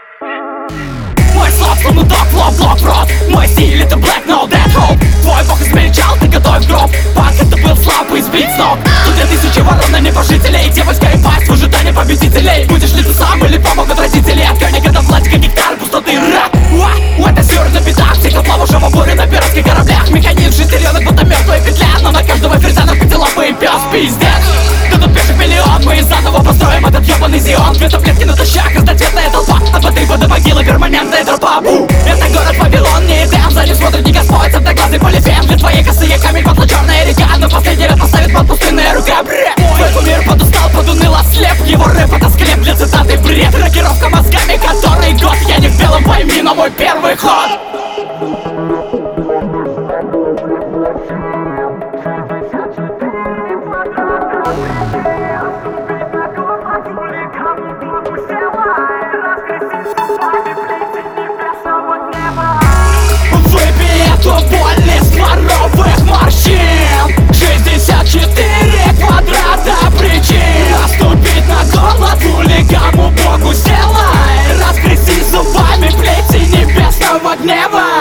Мой слов, словно док, лоб, блок, рот. Мой стиль это black, no dead hope. Твой бог измельчал, ты готовь гроб. Пак это был слабый сбит с ног. Тут 2000 ворон на небожителей. Дьявольская пасть в ожидании победителей. Будешь ли ты сам или помогут родители? От коника до платика, гектар, пустоты, рак. Это сюр на бедах, стеклоплавушего буря на пиратских кораблях. Механизм шестеренок, будто мертвая петля. Но на каждого фрезана пятилапый пес, пиздец. Да тут пешек миллион, мы заново построим этот ебаный Зион. Две таблетки натощак, разноцветная толпа. От потребы до могилы перманентная тропа. Это город Вавилон, не Эдем. За ним смотрит не Господь, цепноглазый полифем. Для твоей косые камень подла черная река. Но последний раз поставит под пустынная рука. Твой кумир подустал, подуныл, ослеп. Его рэп это склеп для цитаты бред. Рокировка мозгами, который год. Я не в белом, пойми, но мой первый ход. Выпей эту боль из дворовых морщин. 64 квадрата причин. Наступить на горло хулигану богу сделай. Раскреси зубами плети небесного гнева.